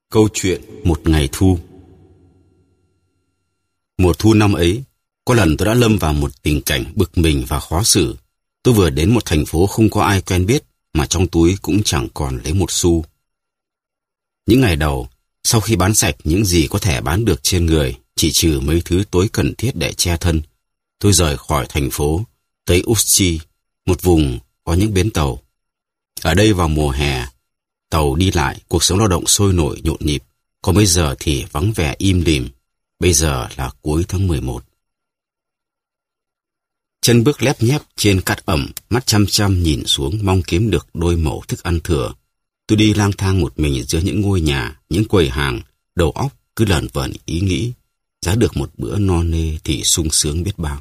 Câu chuyện một ngày thu. Mùa thu năm ấy, có lần tôi đã lâm vào một tình cảnh bực mình và khó xử. Tôi vừa đến một thành phố không có ai quen biết, mà trong túi cũng chẳng còn lấy một xu. Những ngày đầu, sau khi bán sạch những gì có thể bán được trên người, chỉ trừ mấy thứ tối cần thiết để che thân, tôi rời khỏi thành phố, tới Usti, một vùng có những bến tàu. Ở đây vào mùa hè, tàu đi lại, cuộc sống lao động sôi nổi nhộn nhịp, còn bây giờ thì vắng vẻ im lìm. Bây giờ là cuối tháng 11. Chân bước lép nhép trên cát ẩm, mắt chăm chăm nhìn xuống mong kiếm được đôi mẩu thức ăn thừa. Tôi đi lang thang một mình giữa những ngôi nhà, những quầy hàng, đầu óc cứ lởn vởn ý nghĩ, giá được một bữa no nê thì sung sướng biết bao.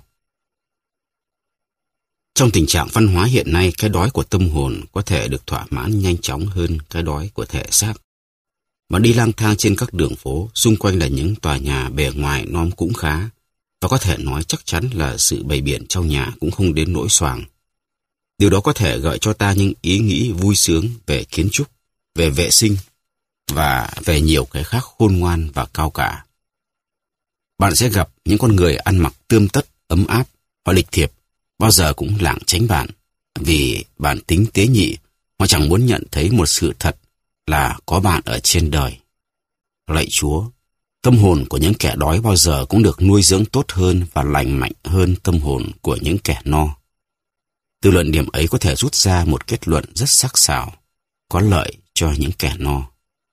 Trong tình trạng văn hóa hiện nay, cái đói của tâm hồn có thể được thỏa mãn nhanh chóng hơn cái đói của thể xác. Mà đi lang thang trên các đường phố, xung quanh là những tòa nhà bề ngoài nom cũng khá, và có thể nói chắc chắn là sự bày biện trong nhà cũng không đến nỗi xoàng. Điều đó có thể gợi cho ta những ý nghĩ vui sướng về kiến trúc, về vệ sinh, và về nhiều cái khác khôn ngoan và cao cả. Bạn sẽ gặp những con người ăn mặc tươm tất, ấm áp, họ lịch thiệp, bao giờ cũng lảng tránh bạn, vì bản tính tế nhị, họ chẳng muốn nhận thấy một sự thật là có bạn ở trên đời. Lạy Chúa, tâm hồn của những kẻ đói bao giờ cũng được nuôi dưỡng tốt hơn và lành mạnh hơn tâm hồn của những kẻ no. Từ luận điểm ấy có thể rút ra một kết luận rất sắc sảo, có lợi cho những kẻ no.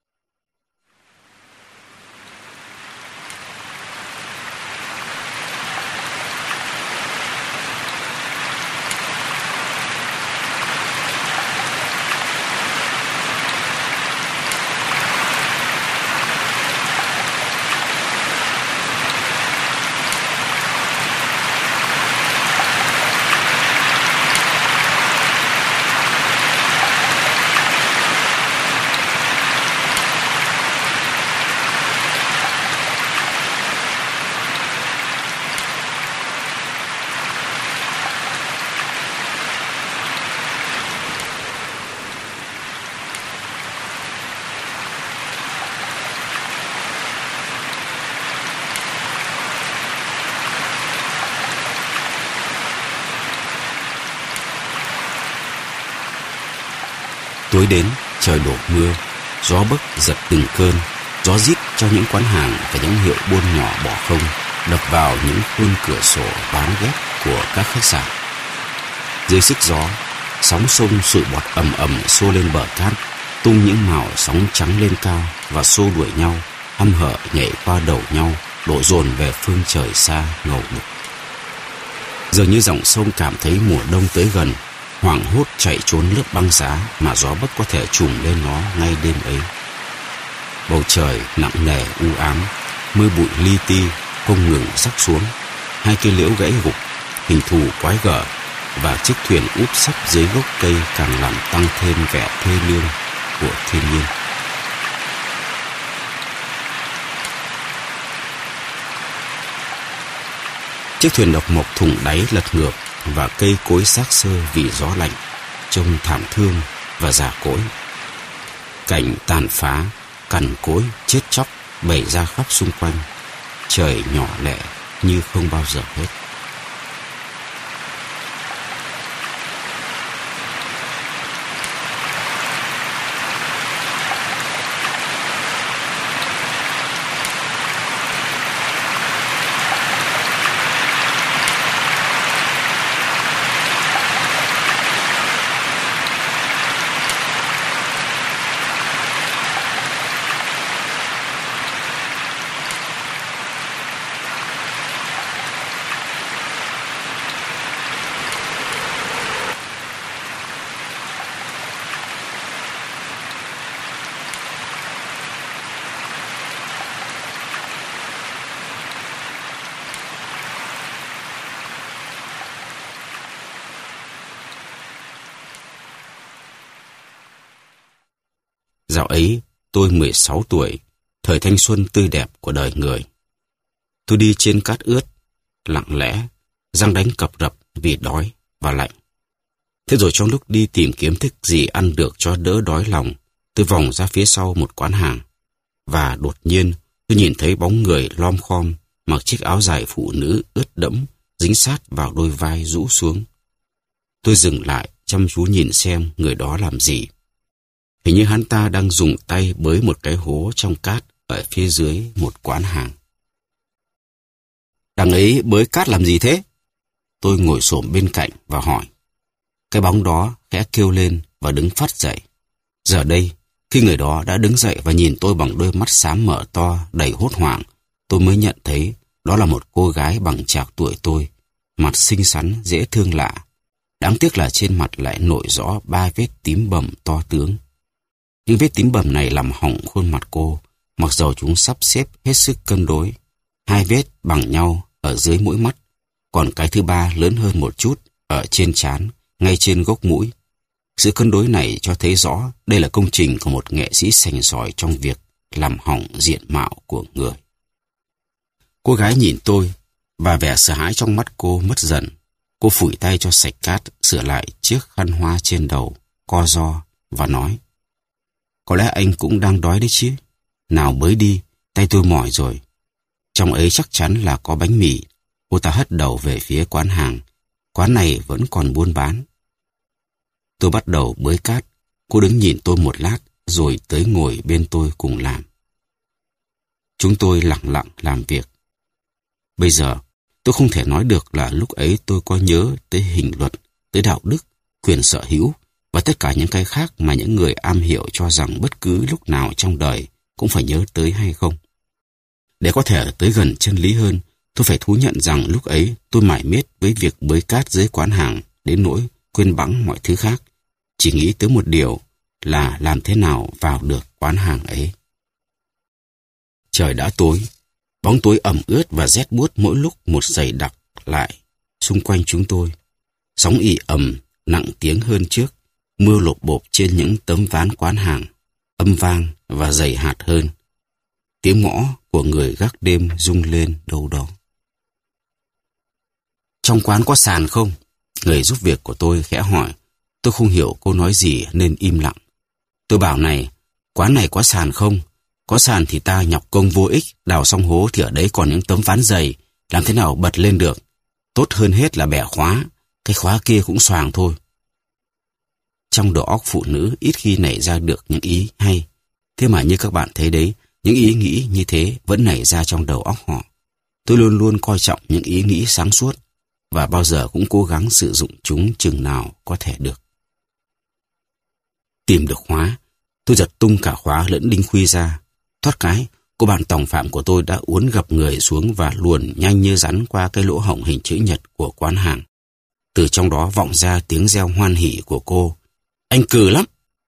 Tối đến, trời đổ mưa, gió bấc giật từng cơn, gió rít trong những quán hàng và những hiệu buôn nhỏ bỏ không, đập vào những khuôn cửa sổ bán ghép của các khách sạn. Dưới sức gió, sóng sông sụi bọt ầm ầm xô lên bờ cát, tung những màu sóng trắng lên cao và xô đuổi nhau, hăm hở nhảy qua đầu nhau, đổ dồn về phương trời xa ngầu đục. Dường như dòng sông cảm thấy mùa đông tới gần, hoảng hốt chạy trốn lớp băng giá mà gió bấc có thể trùm lên nó ngay đêm ấy. Bầu trời nặng nề u ám, mưa bụi li ti không ngừng rắc xuống, hai cây liễu gãy gục, hình thù quái gở, và chiếc thuyền úp sấp dưới gốc cây càng làm tăng thêm vẻ thê lương của thiên nhiên. Chiếc thuyền độc mộc thủng đáy lật ngược, và cây cối xác xơ vì gió lạnh, trông thảm thương và già cỗi. Cảnh tàn phá, cằn cỗi, chết chóc bày ra khắp xung quanh. Trời nhỏ lẻ như không bao giờ hết. Dạo ấy, tôi 16 tuổi, thời thanh xuân tươi đẹp của đời người. Tôi đi trên cát ướt, lặng lẽ, răng đánh cập rập vì đói và lạnh. Thế rồi trong lúc đi tìm kiếm thức gì ăn được cho đỡ đói lòng, tôi vòng ra phía sau một quán hàng. và đột nhiên tôi nhìn thấy bóng người lom khom mặc chiếc áo dài phụ nữ ướt đẫm dính sát vào đôi vai rũ xuống. Tôi dừng lại chăm chú nhìn xem người đó làm gì. Hình như hắn ta đang dùng tay bới một cái hố trong cát ở phía dưới một quán hàng. Đằng ấy bới cát làm gì thế? Tôi ngồi xổm bên cạnh và hỏi. Cái bóng đó khẽ kêu lên và đứng phắt dậy. Giờ đây, khi người đó đã đứng dậy và nhìn tôi bằng đôi mắt xám mở to đầy hốt hoảng, tôi mới nhận thấy đó là một cô gái bằng trạc tuổi tôi, mặt xinh xắn, dễ thương lạ. Đáng tiếc là trên mặt lại nổi rõ 3 vết tím bầm to tướng. Những vết tím bầm này làm hỏng khuôn mặt cô, mặc dầu chúng sắp xếp hết sức cân đối. 2 vết bằng nhau ở dưới mũi mắt, còn cái thứ 3 lớn hơn một chút ở trên trán, ngay trên gốc mũi. Sự cân đối này cho thấy rõ đây là công trình của một nghệ sĩ sành sỏi trong việc làm hỏng diện mạo của người. Cô gái nhìn tôi và vẻ sợ hãi trong mắt cô mất dần. Cô phủi tay cho sạch cát, sửa lại chiếc khăn hoa trên đầu, co ro và nói: Có lẽ anh cũng đang đói đấy chứ. Nào bới đi, tay tôi mỏi rồi. Trong ấy chắc chắn là có bánh mì. Cô ta hất đầu về phía quán hàng. Quán này vẫn còn buôn bán. Tôi bắt đầu bới cát. Cô đứng nhìn tôi một lát rồi tới ngồi bên tôi cùng làm. Chúng tôi lặng lặng làm việc. Bây giờ tôi không thể nói được là lúc ấy tôi có nhớ tới hình luật, tới đạo đức, quyền sở hữu và tất cả những cái khác mà những người am hiểu cho rằng bất cứ lúc nào trong đời cũng phải nhớ tới hay không. Để có thể tới gần chân lý hơn, tôi phải thú nhận rằng lúc ấy tôi mải miết với việc bới cát dưới quán hàng đến nỗi quên bẵng mọi thứ khác, chỉ nghĩ tới một điều là làm thế nào vào được quán hàng ấy. Trời đã tối, bóng tối ẩm ướt và rét buốt mỗi lúc một dày đặc lại xung quanh chúng tôi. Sóng ì ầm nặng tiếng hơn trước, mưa lộp bộp trên những tấm ván quán hàng, âm vang và dày hạt hơn. Tiếng ngõ của người gác đêm rung lên đâu đó. Trong quán có sàn không? Người giúp việc của tôi khẽ hỏi. Tôi không hiểu cô nói gì nên im lặng. Tôi bảo này, quán này có sàn không? Có sàn thì ta nhọc công vô ích, đào xong hố thì ở đấy còn những tấm ván dày, làm thế nào bật lên được? Tốt hơn hết là bẻ khóa, cái khóa kia cũng xoàng thôi. Trong đầu óc phụ nữ ít khi nảy ra được những ý hay. Thế mà như các bạn thấy đấy, những ý nghĩ như thế vẫn nảy ra trong đầu óc họ. Tôi luôn luôn coi trọng những ý nghĩ sáng suốt và bao giờ cũng cố gắng sử dụng chúng chừng nào có thể được. Tìm được khóa, tôi giật tung cả khóa lẫn đinh khuy ra. Thoát cái, cô bạn tòng phạm của tôi đã uốn gập người xuống và luồn nhanh như rắn qua cái lỗ hổng hình chữ nhật của quán hàng. Từ trong đó vọng ra tiếng reo hoan hỉ của cô. Anh cừ lắm!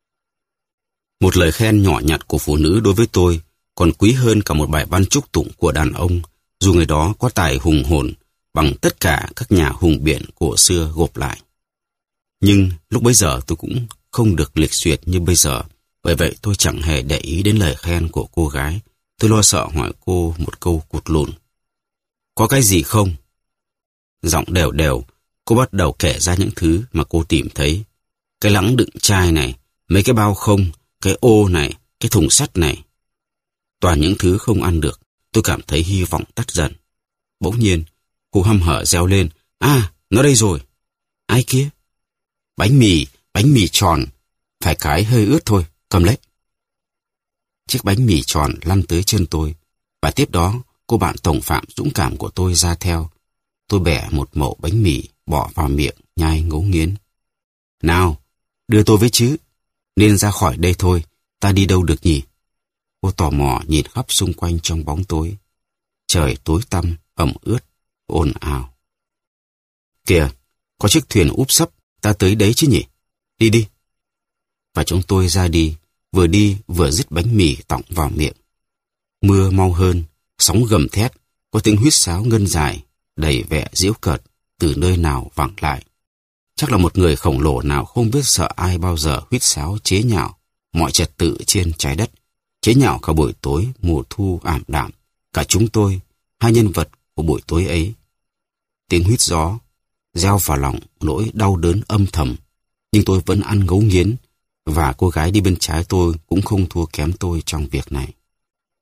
Một lời khen nhỏ nhặt của phụ nữ đối với tôi còn quý hơn cả một bài văn chúc tụng của đàn ông, dù người đó có tài hùng hồn bằng tất cả các nhà hùng biện cổ xưa gộp lại. Nhưng lúc bấy giờ tôi cũng không được lịch duyệt như bây giờ, bởi vậy tôi chẳng hề để ý đến lời khen của cô gái. Tôi lo sợ hỏi cô một câu cụt lùn. Có cái gì không? Giọng đều đều, cô bắt đầu kể ra những thứ mà cô tìm thấy. Cái lẵng đựng chai này, mấy cái bao không, cái ô này, cái thùng sắt này. Toàn những thứ không ăn được, tôi cảm thấy hy vọng tắt dần. Bỗng nhiên, cô hăm hở reo lên. À, nó đây rồi. Ai kia? Bánh mì tròn. Phải cái hơi ướt thôi, cầm lấy. Chiếc bánh mì tròn lăn tới chân tôi, và tiếp đó cô bạn tòng phạm dũng cảm của tôi ra theo. Tôi bẻ một mẩu bánh mì, bỏ vào miệng, nhai ngấu nghiến. Nào, đưa tôi với chứ. Nên ra khỏi đây thôi, ta đi đâu được nhỉ? Cô tò mò nhìn khắp xung quanh trong bóng tối. Trời tối tăm, ẩm ướt, ồn ào. Kìa, có chiếc thuyền úp sấp, ta tới đấy chứ nhỉ? Đi đi. Và chúng tôi ra đi vừa dứt bánh mì tọng vào miệng. Mưa mau hơn, sóng gầm thét, có tiếng huýt sáo ngân dài, đầy vẻ giễu cợt từ nơi nào vẳng lại. Chắc là một người khổng lồ nào không biết sợ ai bao giờ huýt sáo chế nhạo mọi trật tự trên trái đất, chế nhạo cả buổi tối mùa thu ảm đạm, cả chúng tôi, hai nhân vật của buổi tối ấy. Tiếng huýt gió gieo vào lòng nỗi đau đớn âm thầm, nhưng tôi vẫn ăn ngấu nghiến, và cô gái đi bên trái tôi cũng không thua kém tôi trong việc này.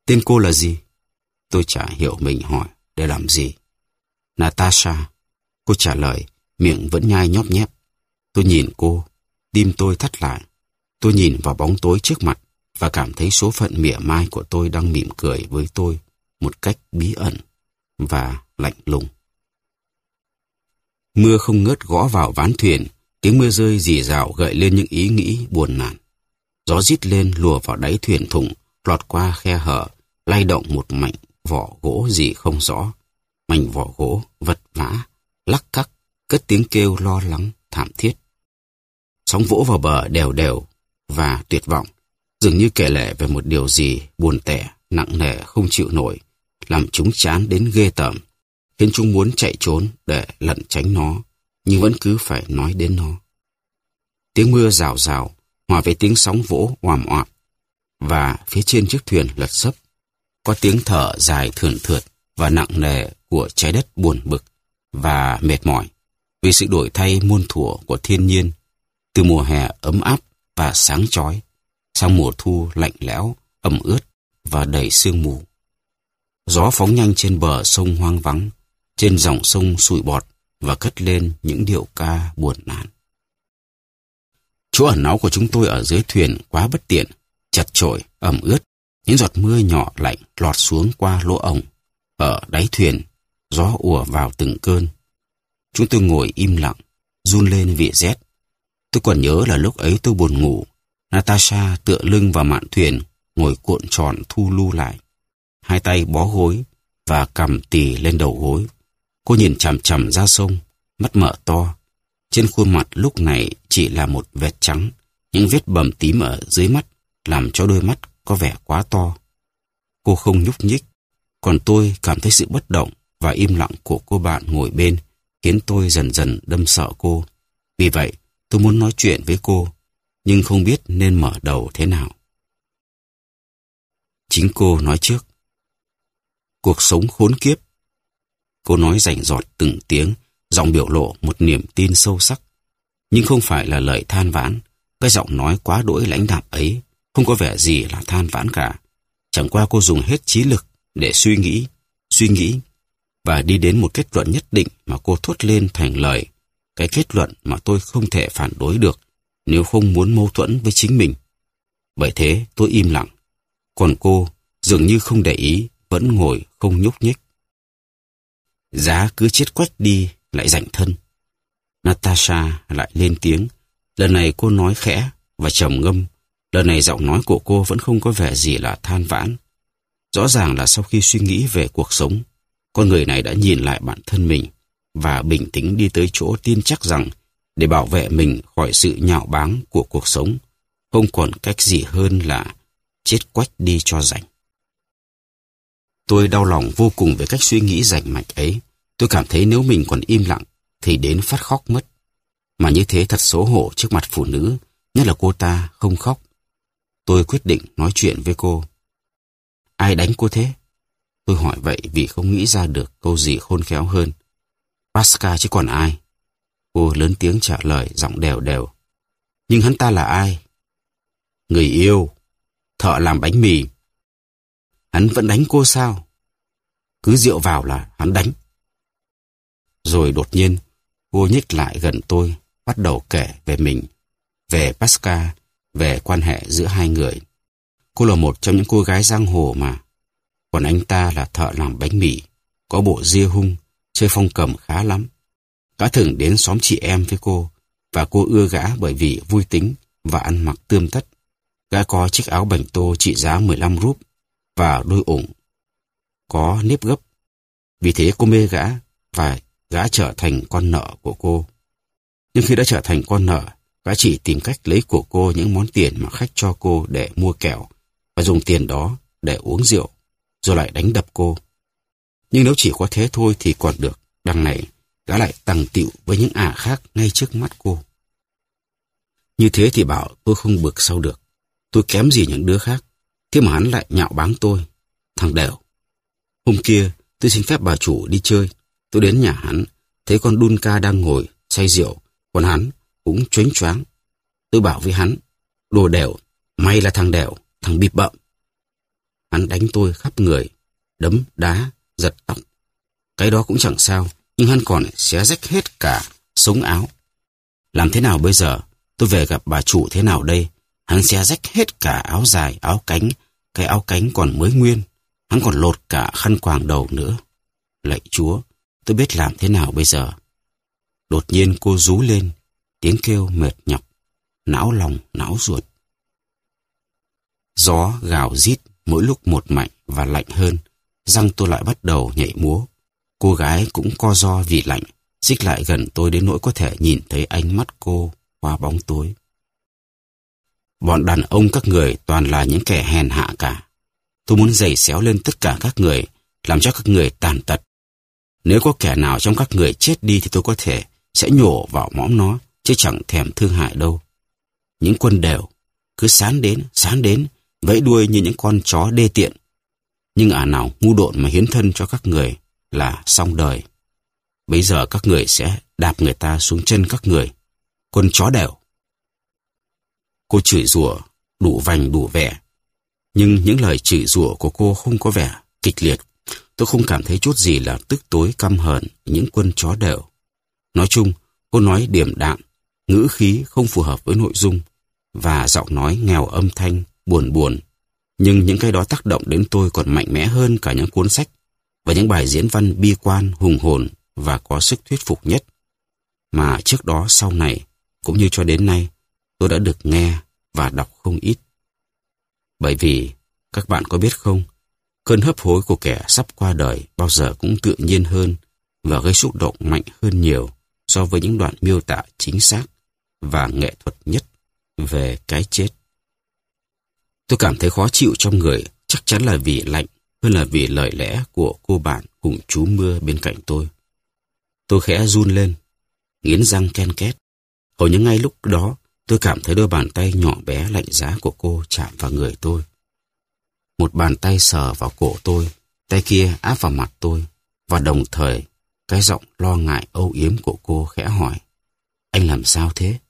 Tên cô là gì? Tôi chả hiểu mình hỏi để làm gì. Natasha. Cô trả lời, miệng vẫn nhai nhóp nhép. Tôi nhìn cô, tim tôi thắt lại. Tôi nhìn vào bóng tối trước mặt và cảm thấy số phận mỉa mai của tôi đang mỉm cười với tôi một cách bí ẩn và lạnh lùng. Mưa không ngớt gõ vào ván thuyền, tiếng mưa rơi rì rào gợi lên những ý nghĩ buồn nản. Gió rít lên lùa vào đáy thuyền thủng, lọt qua khe hở, lay động một mảnh vỏ gỗ gì không rõ. Mảnh vỏ gỗ vật vã, lắc cắc, cất tiếng kêu lo lắng, thảm thiết. Sóng vỗ vào bờ đều đều và tuyệt vọng, dường như kể lể về một điều gì buồn tẻ, nặng nề không chịu nổi, làm chúng chán đến ghê tởm, khiến chúng muốn chạy trốn để lẩn tránh nó, nhưng vẫn cứ phải nói đến nó. Tiếng mưa rào rào hòa với tiếng sóng vỗ oàm oạm, và phía trên chiếc thuyền lật xấp có tiếng thở dài thườn thượt và nặng nề của trái đất buồn bực và mệt mỏi vì sự đổi thay muôn thuở của thiên nhiên, từ mùa hè ấm áp và sáng chói sang mùa thu lạnh lẽo, ẩm ướt và đầy sương mù. Gió phóng nhanh trên bờ sông hoang vắng, trên dòng sông sụi bọt và cất lên những điệu ca buồn nản. Chỗ ẩn náu của chúng tôi ở dưới thuyền quá bất tiện, chật chội, ẩm ướt. Những giọt mưa nhỏ lạnh lọt xuống qua lỗ ổng. Ở đáy thuyền, gió ùa vào từng cơn. Chúng tôi ngồi im lặng, run lên vì rét. Tôi còn nhớ là lúc ấy tôi buồn ngủ. Natasha tựa lưng vào mạn thuyền, ngồi cuộn tròn thu lu lại. Hai tay bó gối và cằm tì lên đầu gối. Cô nhìn chằm chằm ra sông, mắt mở to. Trên khuôn mặt lúc này chỉ là một vết trắng, những vết bầm tím ở dưới mắt làm cho đôi mắt có vẻ quá to. Cô không nhúc nhích, còn tôi cảm thấy sự bất động và im lặng của cô bạn ngồi bên khiến tôi dần dần đâm sợ cô. Vì vậy, tôi muốn nói chuyện với cô, nhưng không biết nên mở đầu thế nào. Chính cô nói trước. Cuộc sống khốn kiếp. Cô nói rành rọt từng tiếng, giọng biểu lộ một niềm tin sâu sắc. Nhưng không phải là lời than vãn. Cái giọng nói quá đỗi lãnh đạm ấy không có vẻ gì là than vãn cả. Chẳng qua cô dùng hết trí lực để suy nghĩ và đi đến một kết luận nhất định mà cô thốt lên thành lời. Cái kết luận mà tôi không thể phản đối được nếu không muốn mâu thuẫn với chính mình. Bởi thế tôi im lặng. Còn cô dường như không để ý, vẫn ngồi không nhúc nhích. Giá cứ chết quách đi lại dạnh thân. Natasha lại lên tiếng. Lần này cô nói khẽ và trầm ngâm. Lần này giọng nói của cô vẫn không có vẻ gì là than vãn. Rõ ràng là sau khi suy nghĩ về cuộc sống, con người này đã nhìn lại bản thân mình và bình tĩnh đi tới chỗ tin chắc rằng để bảo vệ mình khỏi sự nhạo báng của cuộc sống, không còn cách gì hơn là chết quách đi cho rảnh. Tôi đau lòng vô cùng về cách suy nghĩ rành mạch ấy. Tôi cảm thấy nếu mình còn im lặng thì đến phát khóc mất. Mà như thế thật xấu hổ trước mặt phụ nữ, nhất là cô ta không khóc. Tôi quyết định nói chuyện với cô. Ai đánh cô thế? Tôi hỏi vậy vì không nghĩ ra được câu gì khôn khéo hơn. Pascal chứ còn ai? Cô lớn tiếng trả lời giọng đều đều. Nhưng hắn ta là ai? Người yêu, thợ làm bánh mì. Hắn vẫn đánh cô sao? Cứ rượu vào là hắn đánh. Rồi đột nhiên, cô nhích lại gần tôi, bắt đầu kể về mình, về Pascal, về quan hệ giữa hai người. Cô là một trong những cô gái giang hồ mà. Còn anh ta là thợ làm bánh mì, có bộ ria hung, chơi phong cầm khá lắm. Gã thường đến xóm chị em với cô, và cô ưa gã bởi vì vui tính và ăn mặc tươm tất. Gã có chiếc áo bành tô trị giá 15 rúp và đôi ủng có nếp gấp. Vì thế cô mê gã và gã trở thành con nợ của cô. Nhưng khi đã trở thành con nợ, gã chỉ tìm cách lấy của cô những món tiền mà khách cho cô để mua kẹo và dùng tiền đó để uống rượu, rồi lại đánh đập cô. Nhưng nếu chỉ có thế thôi thì còn được, đằng này gã lại tằng tịu với những ả khác ngay trước mắt cô. Như thế thì bảo tôi không bực sao được. Tôi kém gì những đứa khác, thế mà hắn lại nhạo báng tôi. Thằng đểu. Hôm kia tôi xin phép bà chủ đi chơi. Tôi đến nhà hắn, thấy con Dunca đang ngồi say rượu, còn hắn cũng choáng choáng. Tôi bảo với hắn, đồ đểu, mày là thằng đểu, thằng bịp bợm. Hắn Hắn đánh tôi khắp người, đấm, đá, giật tóc. Cái đó cũng chẳng sao, nhưng hắn còn xé rách hết cả sống áo. Làm thế nào bây giờ? Tôi về gặp bà chủ thế nào đây? Hắn xé rách hết cả áo dài, áo cánh. Cái áo cánh còn mới nguyên. Hắn còn lột cả khăn quàng đầu nữa. Lạy Chúa, tôi biết làm thế nào bây giờ? Đột nhiên cô rú lên, tiếng kêu mệt nhọc, não lòng, não ruột. Gió gào rít mỗi lúc một mạnh và lạnh hơn. Răng tôi lại bắt đầu nhảy múa. Cô gái cũng co ro vì lạnh, xích lại gần tôi đến nỗi có thể nhìn thấy ánh mắt cô qua bóng tối. Bọn đàn ông các người toàn là những kẻ hèn hạ cả. Tôi muốn giày xéo lên tất cả các người, làm cho các người tàn tật. Nếu có kẻ nào trong các người chết đi thì tôi có thể sẽ nhổ vào mõm nó, chứ chẳng thèm thương hại đâu. Những quân đều cứ sán đến, vẫy đuôi như những con chó đê tiện. Nhưng nào ngu độn mà hiến thân cho các người là xong đời. Bây giờ các người sẽ đạp người ta xuống chân các người. Quân chó đều. Cô chửi rủa đủ vành đủ vẻ. Nhưng những lời chửi rủa của cô không có vẻ kịch liệt. Tôi không cảm thấy chút gì là tức tối căm hờn những quân chó đều. Nói chung, cô nói điềm đạm, ngữ khí không phù hợp với nội dung, và giọng nói nghèo âm thanh, buồn buồn. Nhưng những cái đó tác động đến tôi còn mạnh mẽ hơn cả những cuốn sách và những bài diễn văn bi quan, hùng hồn và có sức thuyết phục nhất mà trước đó sau này, cũng như cho đến nay, tôi đã được nghe và đọc không ít. Bởi vì, các bạn có biết không, cơn hấp hối của kẻ sắp qua đời bao giờ cũng tự nhiên hơn và gây xúc động mạnh hơn nhiều so với những đoạn miêu tả chính xác và nghệ thuật nhất về cái chết. Tôi cảm thấy khó chịu trong người, chắc chắn là vì lạnh hơn là vì lời lẽ của cô bạn cùng chú mưa bên cạnh tôi. Tôi khẽ run lên, nghiến răng ken két. Hầu như ngay lúc đó, tôi cảm thấy đôi bàn tay nhỏ bé lạnh giá của cô chạm vào người tôi. Một bàn tay sờ vào cổ tôi, tay kia áp vào mặt tôi, và đồng thời, cái giọng lo ngại âu yếm của cô khẽ hỏi, anh làm sao thế?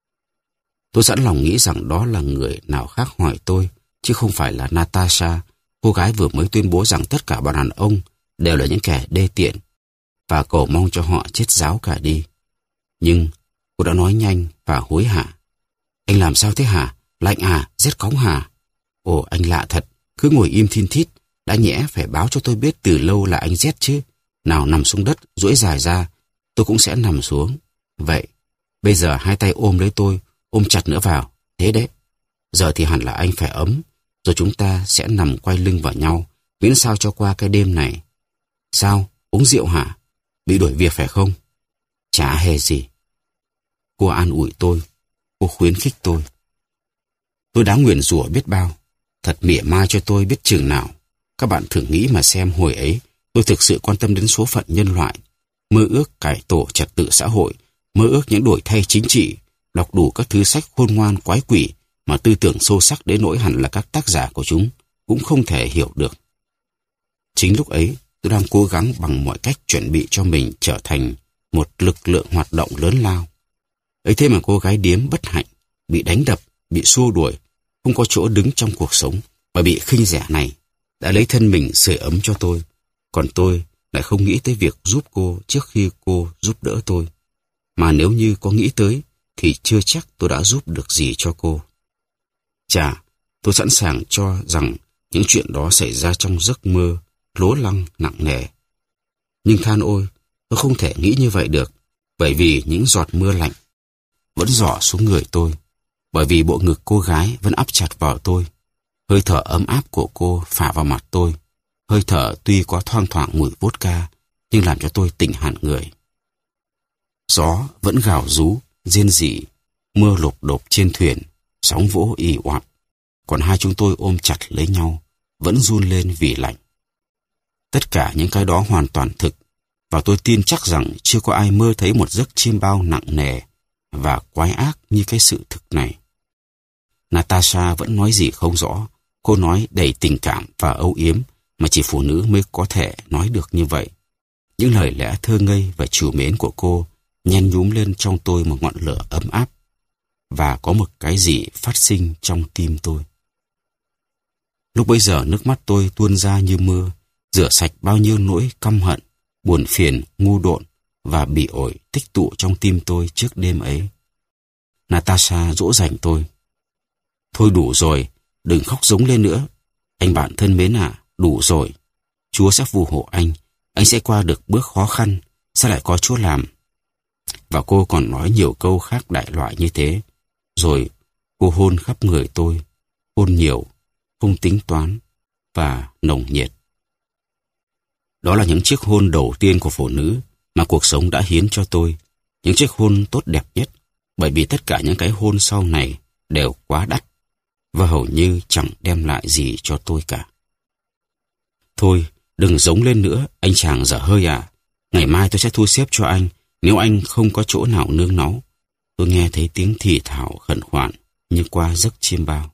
Tôi sẵn lòng nghĩ rằng đó là người nào khác hỏi tôi, chứ không phải là Natasha, cô gái vừa mới tuyên bố rằng tất cả bọn đàn ông đều là những kẻ đê tiện, và cầu mong cho họ chết ráo cả đi. Nhưng cô đã nói nhanh và hối hả. Anh làm sao thế hả? Lạnh à? Rét cóng hả? Ồ, anh lạ thật, cứ ngồi im thin thít, đã nhẽ phải báo cho tôi biết từ lâu là anh rét chứ. Nào nằm xuống đất, duỗi dài ra, tôi cũng sẽ nằm xuống. Vậy, bây giờ hai tay ôm lấy tôi, ôm chặt nữa vào, thế đấy. Giờ thì hẳn là anh phải ấm, rồi chúng ta sẽ nằm quay lưng vào nhau, miễn sao cho qua cái đêm này. Sao? Uống rượu hả? Bị đuổi việc phải không? Chả hề gì. Cô an ủi tôi, cô khuyến khích tôi. Tôi đã nguyền rủa biết bao, thật mỉa mai cho tôi biết chừng nào. Các bạn thử nghĩ mà xem hồi ấy, tôi thực sự quan tâm đến số phận nhân loại, mơ ước cải tổ trật tự xã hội, mơ ước những đổi thay chính trị, đọc đủ các thứ sách khôn ngoan quái quỷ mà tư tưởng sâu sắc đến nỗi hẳn là các tác giả của chúng cũng không thể hiểu được. Chính lúc ấy, tôi đang cố gắng bằng mọi cách chuẩn bị cho mình trở thành một lực lượng hoạt động lớn lao. Ấy thế mà cô gái điếm bất hạnh, bị đánh đập, bị xua đuổi, không có chỗ đứng trong cuộc sống và bị khinh rẻ này, đã lấy thân mình sưởi ấm cho tôi, còn tôi lại không nghĩ tới việc giúp cô trước khi cô giúp đỡ tôi. Mà nếu như có nghĩ tới, thì chưa chắc tôi đã giúp được gì cho cô. Chà, tôi sẵn sàng cho rằng những chuyện đó xảy ra trong giấc mơ, lố lăng nặng nề. Nhưng than ôi, tôi không thể nghĩ như vậy được, bởi vì những giọt mưa lạnh vẫn rỏ xuống người tôi, bởi vì bộ ngực cô gái vẫn áp chặt vào tôi. Hơi thở ấm áp của cô phả vào mặt tôi. Hơi thở tuy có thoang thoảng mùi vodka, nhưng làm cho tôi tỉnh hẳn người. Gió vẫn gào rú, rên rỉ, mưa lộp độp trên thuyền, sóng vỗ ì oạp. Còn hai chúng tôi ôm chặt lấy nhau, vẫn run lên vì lạnh. Tất cả những cái đó hoàn toàn thực, và tôi tin chắc rằng chưa có ai mơ thấy một giấc chiêm bao nặng nề và quái ác như cái sự thực này. Natasha vẫn nói gì không rõ. Cô nói đầy tình cảm và âu yếm mà chỉ phụ nữ mới có thể nói được như vậy. Những lời lẽ thơ ngây và trìu mến của cô nhen nhúm lên trong tôi một ngọn lửa ấm áp, và có một cái gì phát sinh trong tim tôi. Lúc bấy giờ nước mắt tôi tuôn ra như mưa, rửa sạch bao nhiêu nỗi căm hận, buồn phiền, ngu độn và bị ổi tích tụ trong tim tôi trước đêm ấy. Natasha dỗ dành tôi. Thôi đủ rồi, đừng khóc giống lên nữa. Anh bạn thân mến ạ, đủ rồi. Chúa sẽ phù hộ anh sẽ qua được bước khó khăn, sẽ lại có Chúa làm. Và cô còn nói nhiều câu khác đại loại như thế. Rồi cô hôn khắp người tôi, hôn nhiều, không tính toán và nồng nhiệt. Đó là những chiếc hôn đầu tiên của phụ nữ mà cuộc sống đã hiến cho tôi. Những chiếc hôn tốt đẹp nhất, bởi vì tất cả những cái hôn sau này đều quá đắt và hầu như chẳng đem lại gì cho tôi cả. Thôi, đừng giống lên nữa, anh chàng dở hơi à. Ngày mai tôi sẽ thu xếp cho anh, nếu anh không có chỗ nào nương náu. Tôi nghe thấy tiếng thì thào khẩn khoản như qua giấc chiêm bao.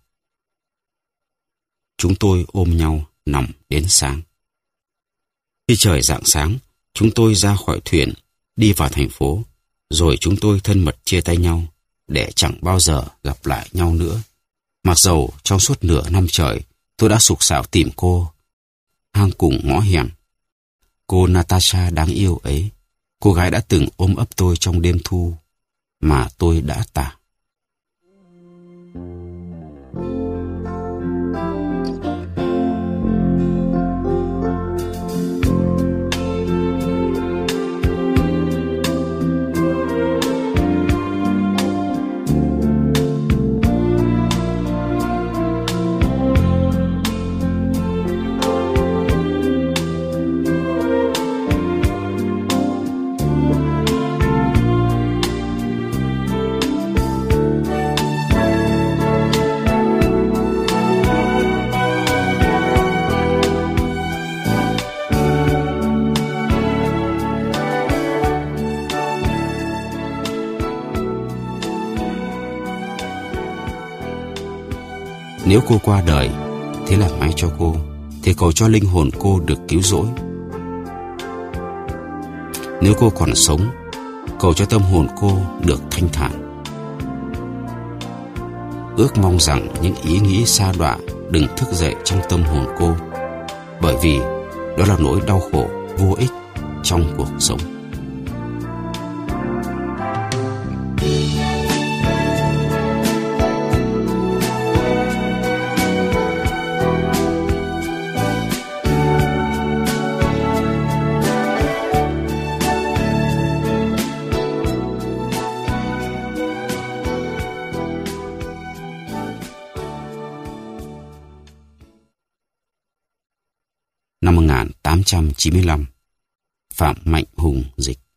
Chúng tôi ôm nhau nằm đến sáng. Khi trời rạng sáng, chúng tôi ra khỏi thuyền, đi vào thành phố, rồi chúng tôi thân mật chia tay nhau, để chẳng bao giờ gặp lại nhau nữa. Mặc dầu trong suốt nửa năm trời, tôi đã sục sạo tìm cô, hang cùng ngõ hẻm. Cô Natasha đáng yêu ấy, cô gái đã từng ôm ấp tôi trong đêm thu, mà tôi đã tả. Nếu cô qua đời, thế là may cho cô, thì cầu cho linh hồn cô được cứu rỗi. Nếu cô còn sống, cầu cho tâm hồn cô được thanh thản. Ước mong rằng những ý nghĩ sa đọa đừng thức dậy trong tâm hồn cô, bởi vì đó là nỗi đau khổ vô ích trong cuộc sống. Năm 1895, Phạm Mạnh Hùng dịch.